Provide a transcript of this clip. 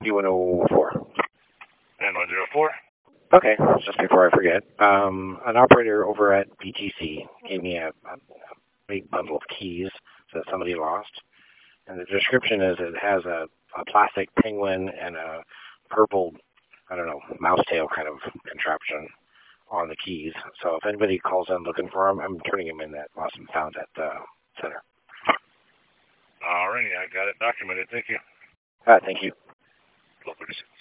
P104. And 104. Okay, just before I forget, an operator over at BTC gave me a big bundle of keys that somebody lost. And the description is it has a plastic penguin and a purple, I don't know, mouse tail kind of contraption on the keys. So if anybody calls in looking for them, I'm turning them in that lost and found at the center. Alrighty, I got it documented. Thank you. Thank you. 1236.